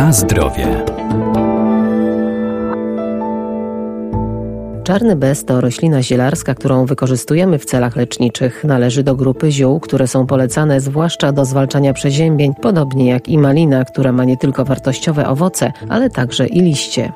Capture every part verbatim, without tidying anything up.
Na zdrowie. Czarny bez to roślina zielarska, którą wykorzystujemy w celach leczniczych. Należy do grupy ziół, które są polecane zwłaszcza do zwalczania przeziębień, podobnie jak i malina, która ma nie tylko wartościowe owoce, ale także i liście.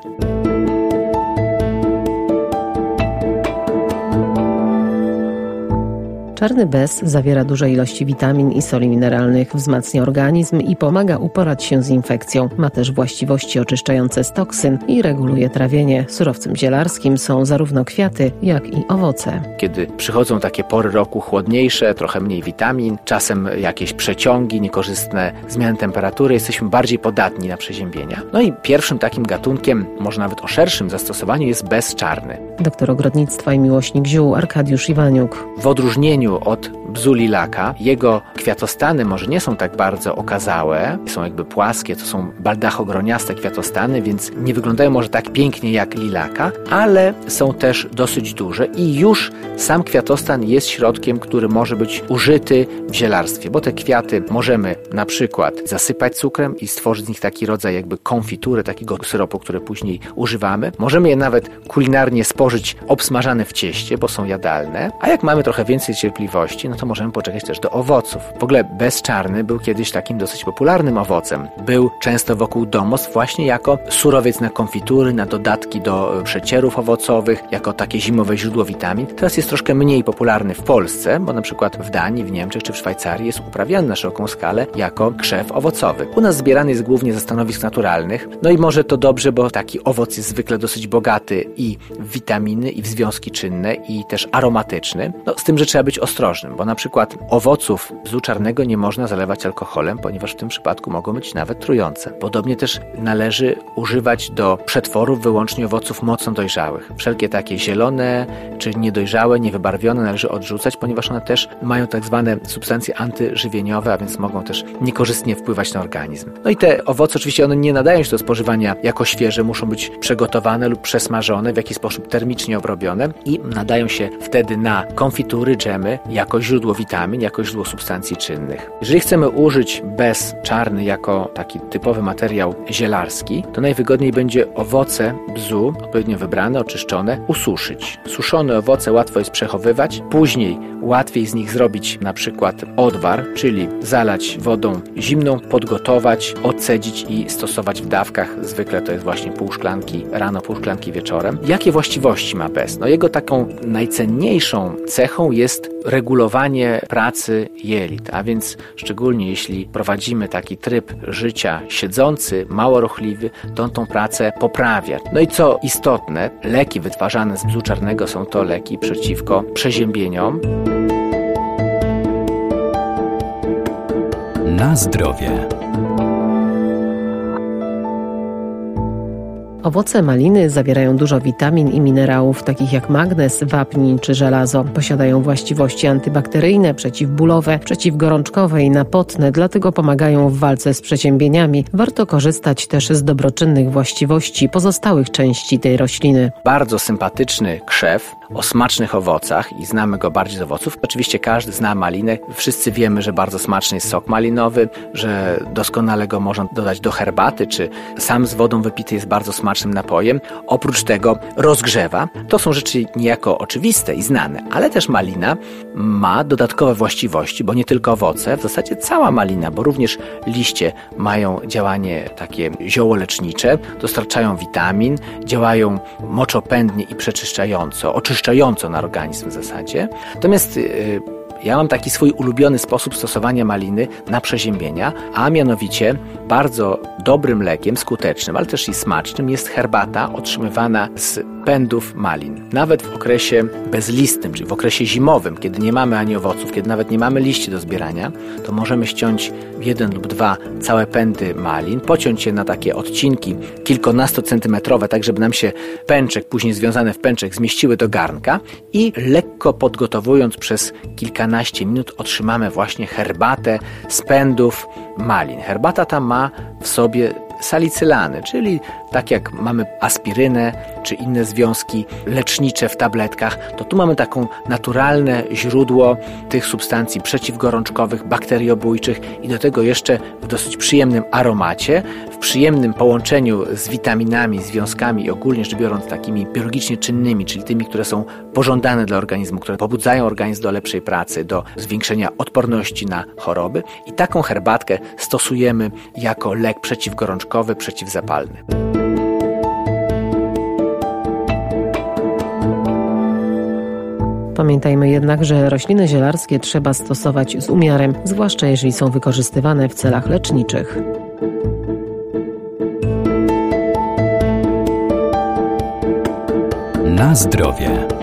Czarny bez zawiera duże ilości witamin i soli mineralnych, wzmacnia organizm i pomaga uporać się z infekcją. Ma też właściwości oczyszczające z toksyn i reguluje trawienie. Surowcem zielarskim są zarówno kwiaty, jak i owoce. Kiedy przychodzą takie pory roku chłodniejsze, trochę mniej witamin, czasem jakieś przeciągi, niekorzystne zmiany temperatury, jesteśmy bardziej podatni na przeziębienia. No i pierwszym takim gatunkiem, może nawet o szerszym zastosowaniu, jest bez czarny. Doktor ogrodnictwa i miłośnik ziół Arkadiusz Iwaniuk. W odróżnieniu od bzu lilaka, jego kwiatostany może nie są tak bardzo okazałe, są jakby płaskie, to są baldachogroniaste kwiatostany, więc nie wyglądają może tak pięknie jak lilaka, ale są też dosyć duże i już sam kwiatostan jest środkiem, który może być użyty w zielarstwie, bo te kwiaty możemy na przykład zasypać cukrem i stworzyć z nich taki rodzaj jakby konfitury, takiego syropu, który później używamy. Możemy je nawet kulinarnie spożyć obsmażane w cieście, bo są jadalne, a jak mamy trochę więcej cierpliwości, no to możemy poczekać też do owoców. W ogóle bezczarny był kiedyś takim dosyć popularnym owocem. Był często wokół domostw właśnie jako surowiec na konfitury, na dodatki do przecierów owocowych, jako takie zimowe źródło witamin. Teraz jest troszkę mniej popularny w Polsce, bo na przykład w Danii, w Niemczech czy w Szwajcarii jest uprawiany na szeroką skalę jako krzew owocowy. U nas zbierany jest głównie ze stanowisk naturalnych. No i może to dobrze, bo taki owoc jest zwykle dosyć bogaty i w witaminy, i w związki czynne, i też aromatyczny. No z tym, że trzeba być ostrożnym, bo na przykład owoców bzu czarnego nie można zalewać alkoholem, ponieważ w tym przypadku mogą być nawet trujące. Podobnie też należy używać do przetworów wyłącznie owoców mocno dojrzałych. Wszelkie takie zielone czy niedojrzałe, niewybarwione należy odrzucać, ponieważ one też mają tak zwane substancje antyżywieniowe, a więc mogą też niekorzystnie wpływać na organizm. No i te owoce oczywiście one nie nadają się do spożywania jako świeże, muszą być przygotowane lub przesmażone, w jakiś sposób termicznie obrobione i nadają się wtedy na konfitury, dżemy, jako źródło witamin, jako źródło substancji czynnych. Jeżeli chcemy użyć bez czarny jako taki typowy materiał zielarski, to najwygodniej będzie owoce bzu, odpowiednio wybrane, oczyszczone, ususzyć. Suszone owoce łatwo jest przechowywać, później łatwiej z nich zrobić na przykład odwar, czyli zalać wodą zimną, podgotować, odcedzić i stosować w dawkach. Zwykle to jest właśnie pół szklanki rano, pół szklanki wieczorem. Jakie właściwości ma bez? No jego taką najcenniejszą cechą jest regulowanie pracy jelit, a więc szczególnie jeśli prowadzimy taki tryb życia siedzący, mało ruchliwy, to on tą pracę poprawia. No i co istotne, leki wytwarzane z bzu czarnego są to leki przeciwko przeziębieniom. Na zdrowie. Owoce maliny zawierają dużo witamin i minerałów, takich jak magnez, wapń czy żelazo. Posiadają właściwości antybakteryjne, przeciwbólowe, przeciwgorączkowe i napotne, dlatego pomagają w walce z przeziębieniami. Warto korzystać też z dobroczynnych właściwości pozostałych części tej rośliny. Bardzo sympatyczny krzew o smacznych owocach i znamy go bardziej z owoców. Oczywiście każdy zna malinę. Wszyscy wiemy, że bardzo smaczny jest sok malinowy, że doskonale go można dodać do herbaty, czy sam z wodą wypity jest bardzo smaczny napojem. Oprócz tego rozgrzewa. To są rzeczy niejako oczywiste i znane, ale też malina ma dodatkowe właściwości, bo nie tylko owoce, w zasadzie cała malina, bo również liście mają działanie takie ziołolecznicze, dostarczają witamin, działają moczopędnie i przeczyszczająco, oczyszczająco na organizm w zasadzie. Natomiast yy, ja mam taki swój ulubiony sposób stosowania maliny na przeziębienia, a mianowicie bardzo dobrym lekiem, skutecznym, ale też i smacznym jest herbata otrzymywana z pędów malin. Nawet w okresie bezlistnym, czyli w okresie zimowym, kiedy nie mamy ani owoców, kiedy nawet nie mamy liści do zbierania, to możemy ściąć jeden lub dwa całe pędy malin, pociąć je na takie odcinki kilkunastocentymetrowe, tak żeby nam się pęczek, później związane w pęczek, zmieściły do garnka i lekko podgotowując przez kilkanaście minut otrzymamy właśnie herbatę z pędów malin. Herbata ta ma w sobie salicylany, czyli tak jak mamy aspirynę czy inne związki lecznicze w tabletkach, to tu mamy taką naturalne źródło tych substancji przeciwgorączkowych, bakteriobójczych i do tego jeszcze w dosyć przyjemnym aromacie, w przyjemnym połączeniu z witaminami, związkami i ogólnie rzecz biorąc takimi biologicznie czynnymi, czyli tymi, które są pożądane dla organizmu, które pobudzają organizm do lepszej pracy, do zwiększenia odporności na choroby. I taką herbatkę stosujemy jako lek przeciwgorączkowy, przeciwzapalny. Pamiętajmy jednak, że rośliny zielarskie trzeba stosować z umiarem, zwłaszcza jeżeli są wykorzystywane w celach leczniczych. Na zdrowie.